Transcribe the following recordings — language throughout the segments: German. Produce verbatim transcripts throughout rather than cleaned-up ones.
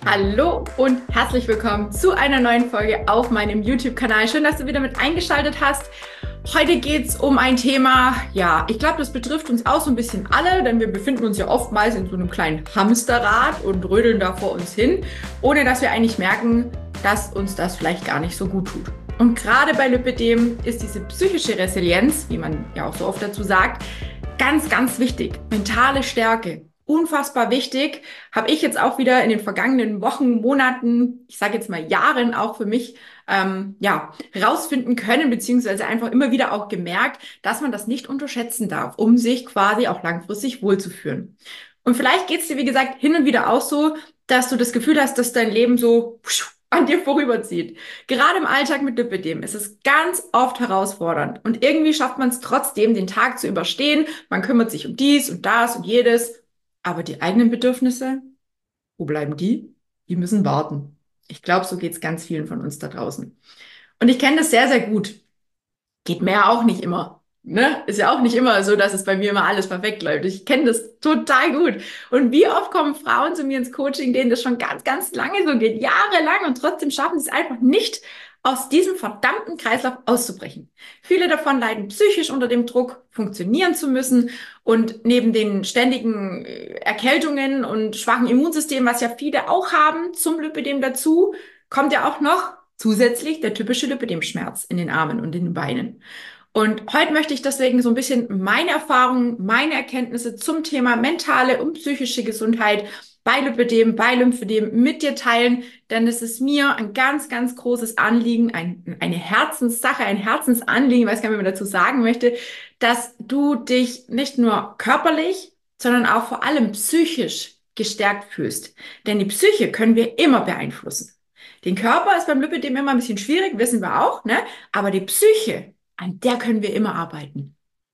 Hallo und herzlich willkommen zu einer neuen Folge auf meinem YouTube-Kanal. Schön, dass du wieder mit eingeschaltet hast. Heute geht es um ein Thema, ja, ich glaube, das betrifft uns auch so ein bisschen alle, denn wir befinden uns ja oftmals in so einem kleinen Hamsterrad und rödeln da vor uns hin, ohne dass wir eigentlich merken, dass uns das vielleicht gar nicht so gut tut. Und gerade bei Lipödem ist diese psychische Resilienz, wie man ja auch so oft dazu sagt, ganz, ganz wichtig. Mentale Stärke. Unfassbar wichtig, habe ich jetzt auch wieder in den vergangenen Wochen, Monaten, ich sage jetzt mal Jahren auch für mich ähm, ja rausfinden können, beziehungsweise einfach immer wieder auch gemerkt, dass man das nicht unterschätzen darf, um sich quasi auch langfristig wohlzufühlen. Und vielleicht geht es dir, wie gesagt, hin und wieder auch so, dass du das Gefühl hast, dass dein Leben so an dir vorüberzieht. Gerade im Alltag mit Lipödem ist es ganz oft herausfordernd und irgendwie schafft man es trotzdem, den Tag zu überstehen. Man kümmert sich um dies und das und jedes. Aber die eigenen Bedürfnisse, wo bleiben die? Die müssen warten. Ich glaube, so geht es ganz vielen von uns da draußen. Und ich kenne das sehr, sehr gut. Geht mir ja auch nicht immer. Ne? Ist ja auch nicht immer so, dass es bei mir immer alles perfekt läuft. Ich kenne das total gut. Und wie oft kommen Frauen zu mir ins Coaching, denen das schon ganz, ganz lange so geht, jahrelang, und trotzdem schaffen sie es einfach nicht, aus diesem verdammten Kreislauf auszubrechen. Viele davon leiden psychisch unter dem Druck, funktionieren zu müssen, und neben den ständigen Erkältungen und schwachen Immunsystemen, was ja viele auch haben, zum Lipödem dazu, kommt ja auch noch zusätzlich der typische Lipödem-Schmerz in den Armen und in den Beinen. Und heute möchte ich deswegen so ein bisschen meine Erfahrungen, meine Erkenntnisse zum Thema mentale und psychische Gesundheit bei Lipödem, bei Lymphödem mit dir teilen, denn es ist mir ein ganz, ganz großes Anliegen, ein, eine Herzenssache, ein Herzensanliegen, ich weiß gar nicht, wie man dazu sagen möchte, dass du dich nicht nur körperlich, sondern auch vor allem psychisch gestärkt fühlst. Denn die Psyche können wir immer beeinflussen. Den Körper ist beim Lipödem immer ein bisschen schwierig, wissen wir auch, ne? Aber die Psyche, an der können wir immer arbeiten.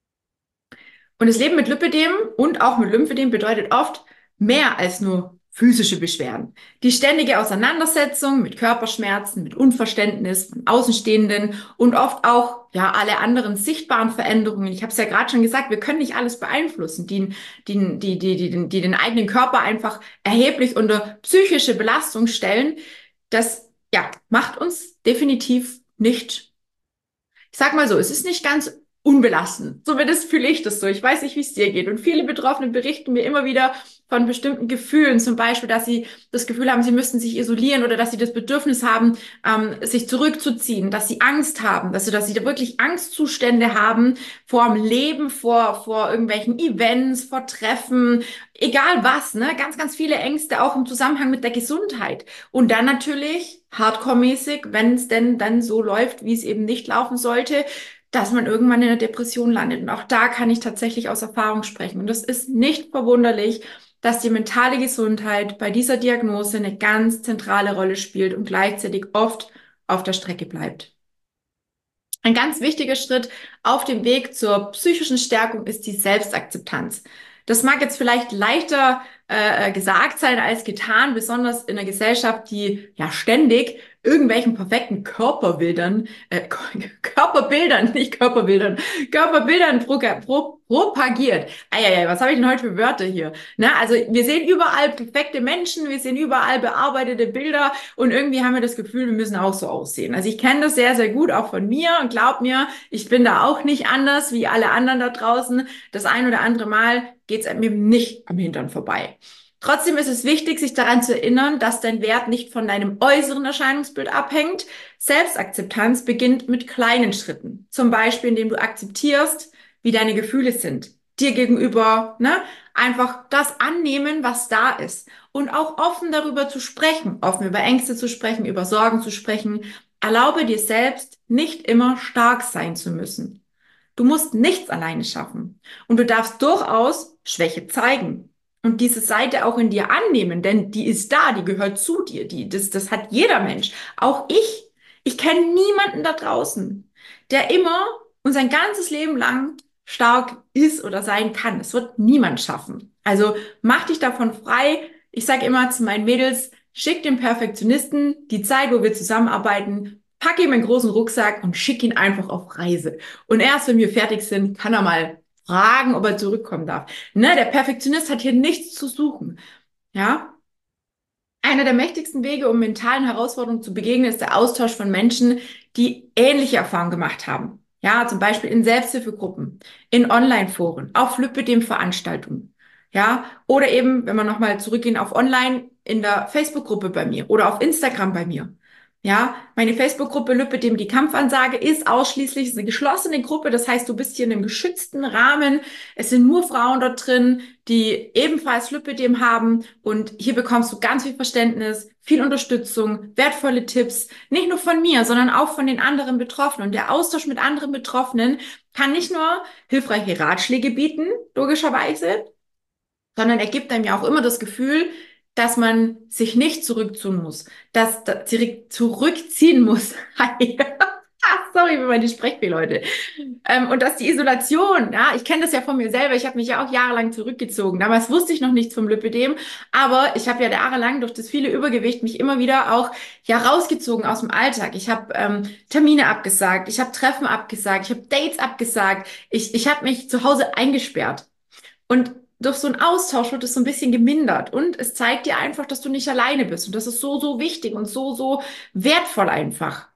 Und das Leben mit Lipödem und auch mit Lymphödem bedeutet oft mehr als nur physische Beschwerden. Die ständige Auseinandersetzung mit Körperschmerzen, mit Unverständnis von Außenstehenden und oft auch ja alle anderen sichtbaren Veränderungen. Ich habe es ja gerade schon gesagt, wir können nicht alles beeinflussen, die, die, die, die, die, die den eigenen Körper einfach erheblich unter psychische Belastung stellen. Das ja macht uns definitiv nicht, ich sag mal so, es ist nicht ganz unbelastend. Zumindest fühle ich das so. Ich weiß nicht, wie es dir geht. Und viele Betroffene berichten mir immer wieder von bestimmten Gefühlen. Zum Beispiel, dass sie das Gefühl haben, sie müssten sich isolieren, oder dass sie das Bedürfnis haben, ähm, sich zurückzuziehen, dass sie Angst haben, dass sie, dass sie da wirklich Angstzustände haben vor dem Leben, vor, vor irgendwelchen Events, vor Treffen, egal was, ne? Ganz, ganz viele Ängste auch im Zusammenhang mit der Gesundheit. Und dann natürlich hardcore-mäßig, wenn es denn dann so läuft, wie es eben nicht laufen sollte, dass man irgendwann in der Depression landet. Und auch da kann ich tatsächlich aus Erfahrung sprechen. Und das ist nicht verwunderlich, dass die mentale Gesundheit bei dieser Diagnose eine ganz zentrale Rolle spielt und gleichzeitig oft auf der Strecke bleibt. Ein ganz wichtiger Schritt auf dem Weg zur psychischen Stärkung ist die Selbstakzeptanz. Das mag jetzt vielleicht leichter äh, gesagt sein als getan, besonders in einer Gesellschaft, die ja ständig irgendwelchen perfekten Körperbildern, äh, Körperbildern, nicht Körperbildern, Körperbildern pro, pro, propagiert. Eieiei, was habe ich denn heute für Wörter hier? Na, also wir sehen überall perfekte Menschen, wir sehen überall bearbeitete Bilder, und irgendwie haben wir das Gefühl, wir müssen auch so aussehen. Also ich kenne das sehr, sehr gut, auch von mir, und glaub mir, ich bin da auch nicht anders wie alle anderen da draußen. Das ein oder andere Mal geht es mir nicht am Hintern vorbei. Trotzdem ist es wichtig, sich daran zu erinnern, dass dein Wert nicht von deinem äußeren Erscheinungsbild abhängt. Selbstakzeptanz beginnt mit kleinen Schritten. Zum Beispiel, indem du akzeptierst, wie deine Gefühle sind. Dir gegenüber, ne? Einfach das annehmen, was da ist. Und auch offen darüber zu sprechen. Offen über Ängste zu sprechen, über Sorgen zu sprechen. Erlaube dir selbst, nicht immer stark sein zu müssen. Du musst nichts alleine schaffen. Und du darfst durchaus Schwäche zeigen. Und diese Seite auch in dir annehmen, denn die ist da, die gehört zu dir, die, das, das hat jeder Mensch. Auch ich. Ich kenne niemanden da draußen, der immer und sein ganzes Leben lang stark ist oder sein kann. Das wird niemand schaffen. Also mach dich davon frei. Ich sage immer zu meinen Mädels, schick den Perfektionisten die Zeit, wo wir zusammenarbeiten, pack ihm einen großen Rucksack und schick ihn einfach auf Reise. Und erst wenn wir fertig sind, kann er mal fragen, ob er zurückkommen darf. Ne, der Perfektionist hat hier nichts zu suchen. Ja, einer der mächtigsten Wege, um mentalen Herausforderungen zu begegnen, ist der Austausch von Menschen, die ähnliche Erfahrungen gemacht haben. Ja, zum Beispiel in Selbsthilfegruppen, in Online-Foren, auf Lipidem-Veranstaltungen. Ja, oder eben, wenn wir nochmal zurückgehen auf Online, in der Facebook-Gruppe bei mir oder auf Instagram bei mir. Ja, meine Facebook-Gruppe Lipidem, die Kampfansage, ist ausschließlich ist eine geschlossene Gruppe. Das heißt, du bist hier in einem geschützten Rahmen. Es sind nur Frauen dort drin, die ebenfalls Lipidem haben. Und hier bekommst du ganz viel Verständnis, viel Unterstützung, wertvolle Tipps. Nicht nur von mir, sondern auch von den anderen Betroffenen. Und der Austausch mit anderen Betroffenen kann nicht nur hilfreiche Ratschläge bieten, logischerweise, sondern er gibt einem ja auch immer das Gefühl, dass man sich nicht zurückziehen muss, dass, dass zurückziehen muss. Sorry für meine Sprechfehler heute. Ähm, und dass die Isolation, ja, ich kenne das ja von mir selber, ich habe mich ja auch jahrelang zurückgezogen. Damals wusste ich noch nichts vom Lipidem, aber ich habe ja jahrelang durch das viele Übergewicht mich immer wieder auch ja rausgezogen aus dem Alltag. Ich habe ähm, Termine abgesagt, ich habe Treffen abgesagt, ich habe Dates abgesagt, ich, ich habe mich zu Hause eingesperrt. Und durch so einen Austausch wird es so ein bisschen gemindert und es zeigt dir einfach, dass du nicht alleine bist und das ist so, so wichtig und so, so wertvoll einfach.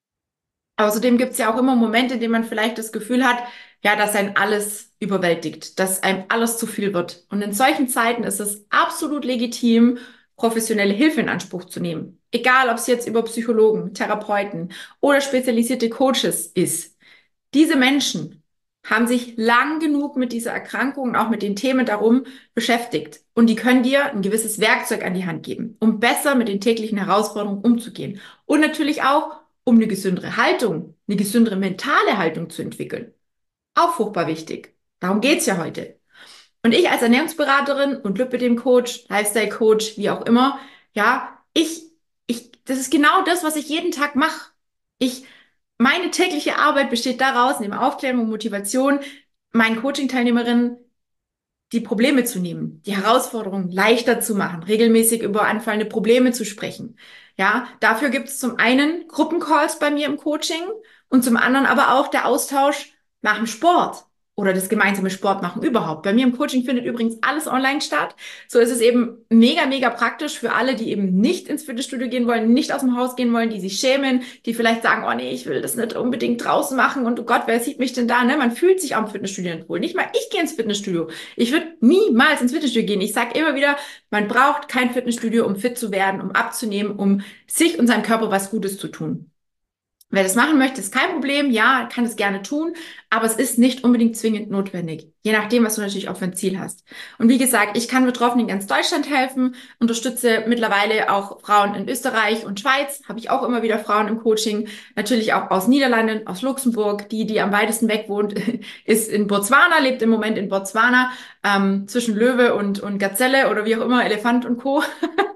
Außerdem gibt es ja auch immer Momente, in denen man vielleicht das Gefühl hat, ja, dass ein alles überwältigt, dass einem alles zu viel wird. Und in solchen Zeiten ist es absolut legitim, professionelle Hilfe in Anspruch zu nehmen. Egal, ob es jetzt über Psychologen, Therapeuten oder spezialisierte Coaches ist. Diese Menschen haben sich lang genug mit dieser Erkrankung und auch mit den Themen darum beschäftigt. Und die können dir ein gewisses Werkzeug an die Hand geben, um besser mit den täglichen Herausforderungen umzugehen. Und natürlich auch, um eine gesündere Haltung, eine gesündere mentale Haltung zu entwickeln. Auch furchtbar wichtig. Darum geht's ja heute. Und ich als Ernährungsberaterin und Lipidem-Coach, Lifestyle-Coach, wie auch immer, ja, ich, ich, das ist genau das, was ich jeden Tag mache. Ich Meine tägliche Arbeit besteht daraus, neben Aufklärung und Motivation, meinen Coaching-Teilnehmerinnen die Probleme zu nehmen, die Herausforderungen leichter zu machen, regelmäßig über anfallende Probleme zu sprechen. Ja, dafür gibt es zum einen Gruppencalls bei mir im Coaching und zum anderen aber auch der Austausch nach dem Sport oder das gemeinsame Sport machen überhaupt. Bei mir im Coaching findet übrigens alles online statt. So ist es eben mega, mega praktisch für alle, die eben nicht ins Fitnessstudio gehen wollen, nicht aus dem Haus gehen wollen, die sich schämen, die vielleicht sagen, oh nee, ich will das nicht unbedingt draußen machen und oh Gott, wer sieht mich denn da? Ne? Man fühlt sich auch im Fitnessstudio nicht wohl. Nicht mal ich gehe ins Fitnessstudio. Ich würde niemals ins Fitnessstudio gehen. Ich sage immer wieder, man braucht kein Fitnessstudio, um fit zu werden, um abzunehmen, um sich und seinem Körper was Gutes zu tun. Wer das machen möchte, ist kein Problem. Ja, kann es gerne tun, aber es ist nicht unbedingt zwingend notwendig. Je nachdem, was du natürlich auch für ein Ziel hast. Und wie gesagt, ich kann Betroffenen in ganz Deutschland helfen, unterstütze mittlerweile auch Frauen in Österreich und Schweiz. Habe ich auch immer wieder Frauen im Coaching. Natürlich auch aus Niederlanden, aus Luxemburg. Die, die am weitesten weg wohnt, ist in Botswana, lebt im Moment in Botswana, ähm, zwischen Löwe und, und Gazelle oder wie auch immer, Elefant und Co.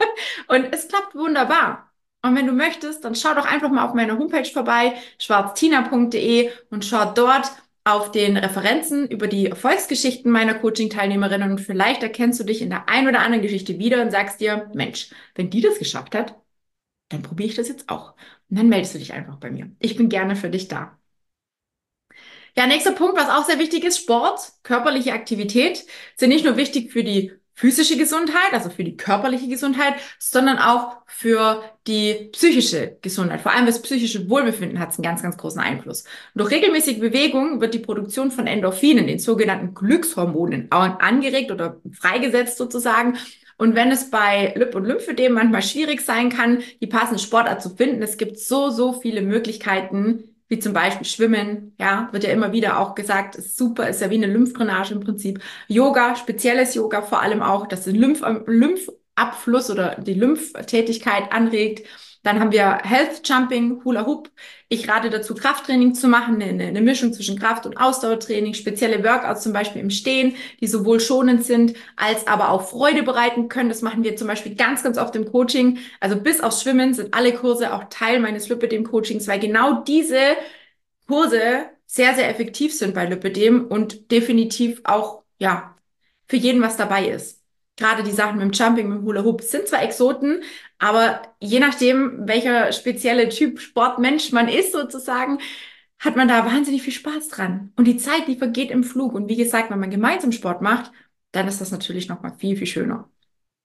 Und es klappt wunderbar. Und wenn du möchtest, dann schau doch einfach mal auf meiner Homepage vorbei, schwarztina punkt de, und schau dort auf den Referenzen über die Erfolgsgeschichten meiner Coaching-Teilnehmerinnen und vielleicht erkennst du dich in der einen oder anderen Geschichte wieder und sagst dir, Mensch, wenn die das geschafft hat, dann probiere ich das jetzt auch. Und dann meldest du dich einfach bei mir. Ich bin gerne für dich da. Ja, nächster Punkt, was auch sehr wichtig ist, Sport, körperliche Aktivität sind nicht nur wichtig für die physische Gesundheit, also für die körperliche Gesundheit, sondern auch für die psychische Gesundheit. Vor allem das psychische Wohlbefinden hat einen ganz, ganz großen Einfluss. Und durch regelmäßige Bewegung wird die Produktion von Endorphinen, den sogenannten Glückshormonen, angeregt oder freigesetzt sozusagen. Und wenn es bei Lip- und Lymphödem manchmal schwierig sein kann, die passende Sportart zu finden, es gibt so, so viele Möglichkeiten, wie zum Beispiel Schwimmen, ja, wird ja immer wieder auch gesagt, ist super, ist ja wie eine Lymphdrainage im Prinzip. Yoga, spezielles Yoga vor allem auch, das den Lymph, Lymphabfluss oder die Lymphtätigkeit anregt. Dann haben wir Health Jumping, Hula Hoop. Ich rate dazu, Krafttraining zu machen, eine, eine Mischung zwischen Kraft- und Ausdauertraining, spezielle Workouts zum Beispiel im Stehen, die sowohl schonend sind, als aber auch Freude bereiten können. Das machen wir zum Beispiel ganz, ganz oft im Coaching. Also bis aufs Schwimmen sind alle Kurse auch Teil meines Lipidem-Coachings, weil genau diese Kurse sehr, sehr effektiv sind bei Lipidem und definitiv auch, ja, für jeden was dabei ist. Gerade die Sachen mit dem Jumping, mit dem Hula Hoop sind zwar Exoten, aber je nachdem, welcher spezielle Typ Sportmensch man ist sozusagen, hat man da wahnsinnig viel Spaß dran. Und die Zeit, die vergeht im Flug. Und wie gesagt, wenn man gemeinsam Sport macht, dann ist das natürlich noch mal viel, viel schöner.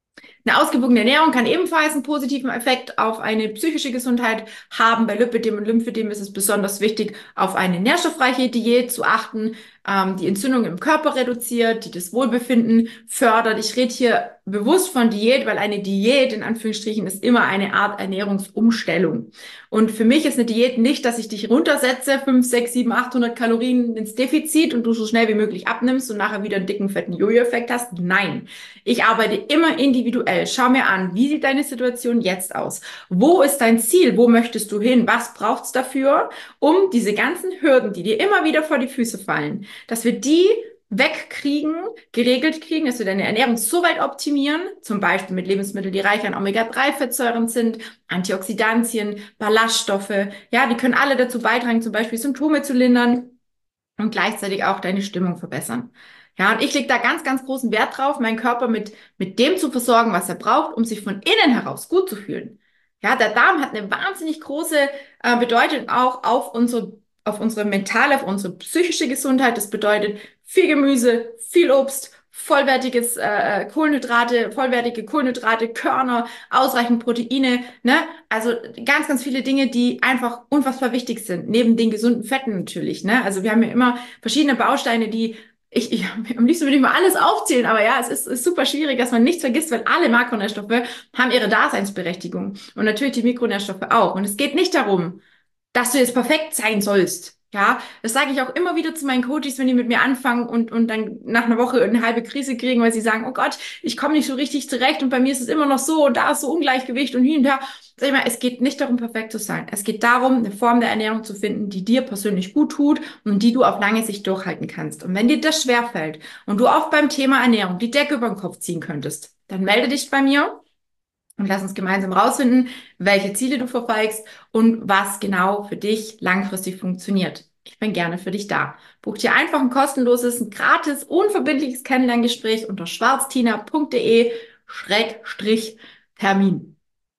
Eine ausgewogene Ernährung kann ebenfalls einen positiven Effekt auf eine psychische Gesundheit haben. Bei Lipödem und Lymphödem ist es besonders wichtig, auf eine nährstoffreiche Diät zu achten, ähm, die Entzündung im Körper reduziert, die das Wohlbefinden fördert. Ich rede hier bewusst von Diät, weil eine Diät in Anführungsstrichen ist immer eine Art Ernährungsumstellung. Und für mich ist eine Diät nicht, dass ich dich runtersetze, fünf, sechs, sieben, achthundert Kalorien ins Defizit und du so schnell wie möglich abnimmst und nachher wieder einen dicken, fetten Jojo-Effekt hast. Nein. Ich arbeite immer individuell. Schau mir an, wie sieht deine Situation jetzt aus? Wo ist dein Ziel? Wo möchtest du hin? Was braucht's dafür, um diese ganzen Hürden, die dir immer wieder vor die Füße fallen, dass wir die wegkriegen, geregelt kriegen, dass wir deine Ernährung so weit optimieren, zum Beispiel mit Lebensmitteln, die reich an Omega drei Fettsäuren sind, Antioxidantien, Ballaststoffe. Ja, die können alle dazu beitragen, zum Beispiel Symptome zu lindern und gleichzeitig auch deine Stimmung verbessern. Ja, und ich lege da ganz, ganz großen Wert drauf, meinen Körper mit, mit dem zu versorgen, was er braucht, um sich von innen heraus gut zu fühlen. Ja, der Darm hat eine wahnsinnig große äh, Bedeutung auch auf unsere, auf unsere mentale, auf unsere psychische Gesundheit. Das bedeutet viel Gemüse, viel Obst, vollwertiges äh, Kohlenhydrate, vollwertige Kohlenhydrate, Körner, ausreichend Proteine, ne? Also ganz, ganz viele Dinge, die einfach unfassbar wichtig sind, neben den gesunden Fetten natürlich, ne? Also wir haben ja immer verschiedene Bausteine, die ich, ich, am liebsten würde ich mal alles aufzählen, aber ja, es ist, ist super schwierig, dass man nichts vergisst, weil alle Makronährstoffe haben ihre Daseinsberechtigung und natürlich die Mikronährstoffe auch. Und es geht nicht darum, dass du jetzt perfekt sein sollst. Ja, das sage ich auch immer wieder zu meinen Coaches, wenn die mit mir anfangen und, und dann nach einer Woche eine halbe Krise kriegen, weil sie sagen, oh Gott, ich komme nicht so richtig zurecht und bei mir ist es immer noch so und da ist so Ungleichgewicht und hin und her. Sag ich mal, es geht nicht darum, perfekt zu sein. Es geht darum, eine Form der Ernährung zu finden, die dir persönlich gut tut und die du auf lange Sicht durchhalten kannst. Und wenn dir das schwerfällt und du auch beim Thema Ernährung die Decke über den Kopf ziehen könntest, dann melde dich bei mir. Und lass uns gemeinsam rausfinden, welche Ziele du verfolgst und was genau für dich langfristig funktioniert. Ich bin gerne für dich da. Buch dir einfach ein kostenloses, ein gratis, unverbindliches Kennenlerngespräch unter schwarztina.de Schrägstrich Termin.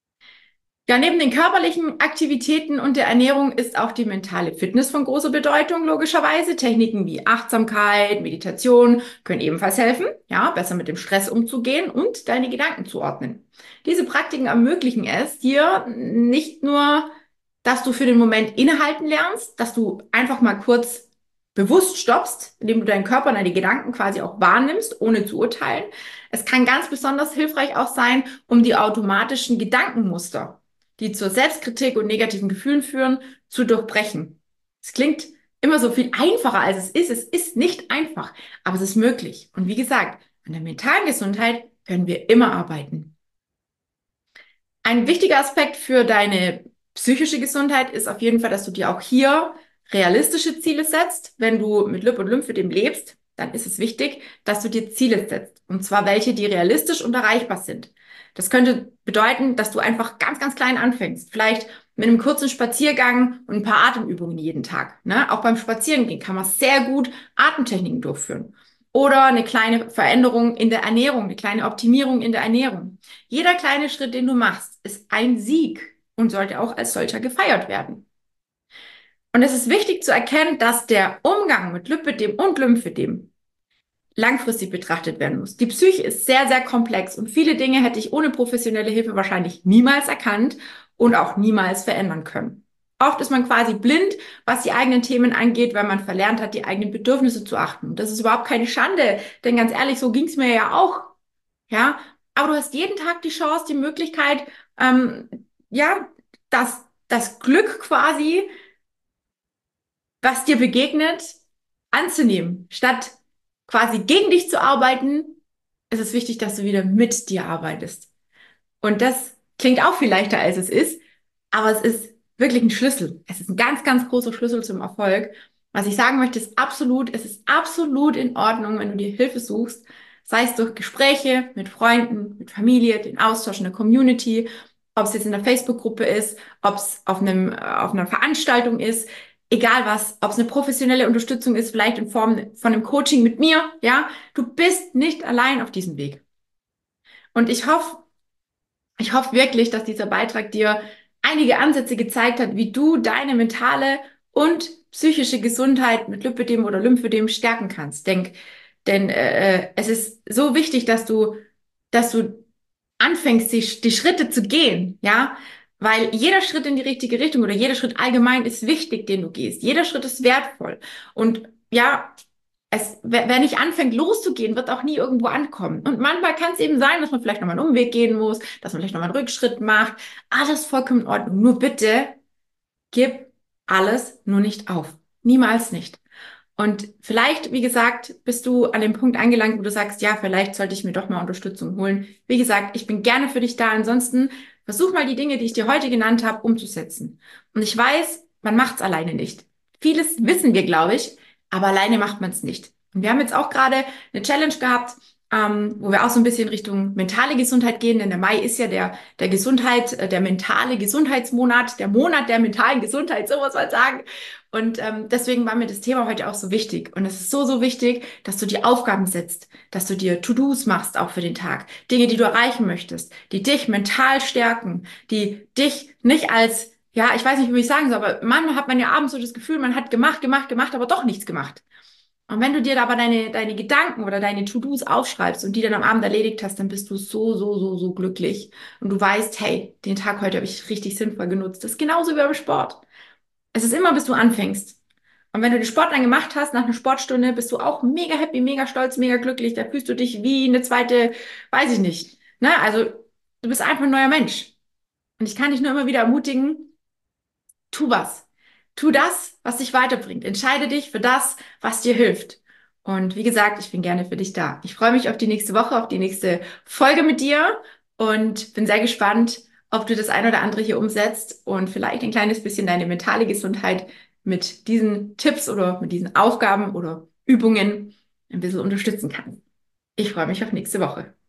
Ja, neben den körperlichen Aktivitäten und der Ernährung ist auch die mentale Fitness von großer Bedeutung, logischerweise. Techniken wie Achtsamkeit, Meditation können ebenfalls helfen, ja, besser mit dem Stress umzugehen und deine Gedanken zu ordnen. Diese Praktiken ermöglichen es dir nicht nur, dass du für den Moment innehalten lernst, dass du einfach mal kurz bewusst stoppst, indem du deinen Körper und deine Gedanken quasi auch wahrnimmst, ohne zu urteilen. Es kann ganz besonders hilfreich auch sein, um die automatischen Gedankenmuster, die zur Selbstkritik und negativen Gefühlen führen, zu durchbrechen. Es klingt immer so viel einfacher, als es ist. Es ist nicht einfach, aber es ist möglich. Und wie gesagt, an der mentalen Gesundheit können wir immer arbeiten. Ein wichtiger Aspekt für deine psychische Gesundheit ist auf jeden Fall, dass du dir auch hier realistische Ziele setzt. Wenn du mit Lip und Lymphödem lebst, dann ist es wichtig, dass du dir Ziele setzt. Und zwar welche, die realistisch und erreichbar sind. Das könnte bedeuten, dass du einfach ganz, ganz klein anfängst. Vielleicht mit einem kurzen Spaziergang und ein paar Atemübungen jeden Tag. Ne? Auch beim Spazierengehen kann man sehr gut Atemtechniken durchführen. Oder eine kleine Veränderung in der Ernährung, eine kleine Optimierung in der Ernährung. Jeder kleine Schritt, den du machst, ist ein Sieg und sollte auch als solcher gefeiert werden. Und es ist wichtig zu erkennen, dass der Umgang mit Lipödem und Lymphödem langfristig betrachtet werden muss. Die Psyche ist sehr, sehr komplex und viele Dinge hätte ich ohne professionelle Hilfe wahrscheinlich niemals erkannt und auch niemals verändern können. Oft ist man quasi blind, was die eigenen Themen angeht, weil man verlernt hat, die eigenen Bedürfnisse zu achten. Und das ist überhaupt keine Schande, denn ganz ehrlich, so ging es mir ja auch. Ja, aber du hast jeden Tag die Chance, die Möglichkeit, ähm, ja, das, das Glück quasi, was dir begegnet, anzunehmen. Statt quasi gegen dich zu arbeiten, ist es wichtig, dass du wieder mit dir arbeitest. Und das klingt auch viel leichter, als es ist, aber es ist wirklich ein Schlüssel. Es ist ein ganz, ganz großer Schlüssel zum Erfolg. Was ich sagen möchte, ist absolut, es ist absolut in Ordnung, wenn du dir Hilfe suchst, sei es durch Gespräche mit Freunden, mit Familie, den Austausch in der Community, ob es jetzt in der Facebook-Gruppe ist, ob es auf einem, auf einer Veranstaltung ist, egal was, ob es eine professionelle Unterstützung ist, vielleicht in Form von einem Coaching mit mir, ja, du bist nicht allein auf diesem Weg. Und ich hoffe, ich hoffe wirklich, dass dieser Beitrag dir einige Ansätze gezeigt hat, wie du deine mentale und psychische Gesundheit mit Lipödem oder Lymphödem stärken kannst. Denk, denn äh, es ist so wichtig, dass du, dass du anfängst, die, die Schritte zu gehen, ja, weil jeder Schritt in die richtige Richtung oder jeder Schritt allgemein ist wichtig, den du gehst. Jeder Schritt ist wertvoll. Und ja, es, wer, wer nicht anfängt loszugehen, wird auch nie irgendwo ankommen. Und manchmal kann es eben sein, dass man vielleicht nochmal einen Umweg gehen muss, dass man vielleicht nochmal einen Rückschritt macht. Alles vollkommen in Ordnung. Nur bitte gib alles nur nicht auf. Niemals nicht. Und vielleicht, wie gesagt, bist du an dem Punkt angelangt, wo du sagst, ja, vielleicht sollte ich mir doch mal Unterstützung holen. Wie gesagt, ich bin gerne für dich da. Ansonsten versuch mal die Dinge, die ich dir heute genannt habe, umzusetzen. Und ich weiß, man macht es alleine nicht. Vieles wissen wir, glaube ich, aber alleine macht man es nicht. Und wir haben jetzt auch gerade eine Challenge gehabt, ähm, wo wir auch so ein bisschen Richtung mentale Gesundheit gehen, denn der Mai ist ja der, der Gesundheit, äh, der mentale Gesundheitsmonat, der Monat der mentalen Gesundheit, so muss man sagen. Und ähm, deswegen war mir das Thema heute auch so wichtig. Und es ist so, so wichtig, dass du dir Aufgaben setzt, dass du dir To-Dos machst, auch für den Tag. Dinge, die du erreichen möchtest, die dich mental stärken, die dich nicht als, ja, ich weiß nicht, wie ich sagen soll, aber manchmal hat man ja abends so das Gefühl, man hat gemacht, gemacht, gemacht, aber doch nichts gemacht. Und wenn du dir da aber deine, deine Gedanken oder deine To-Dos aufschreibst und die dann am Abend erledigt hast, dann bist du so, so, so, so glücklich. Und du weißt, hey, den Tag heute habe ich richtig sinnvoll genutzt. Das ist genauso wie beim Sport. Es ist immer, bis du anfängst. Und wenn du den Sport dann gemacht hast, nach einer Sportstunde, bist du auch mega happy, mega stolz, mega glücklich. Da fühlst du dich wie eine zweite, weiß ich nicht. Ne? Also du bist einfach ein neuer Mensch. Und ich kann dich nur immer wieder ermutigen, tu was. Tu das, was dich weiterbringt. Entscheide dich für das, was dir hilft. Und wie gesagt, ich bin gerne für dich da. Ich freue mich auf die nächste Woche, auf die nächste Folge mit dir und bin sehr gespannt, ob du das ein oder andere hier umsetzt und vielleicht ein kleines bisschen deine mentale Gesundheit mit diesen Tipps oder mit diesen Aufgaben oder Übungen ein bisschen unterstützen kannst. Ich freue mich auf nächste Woche.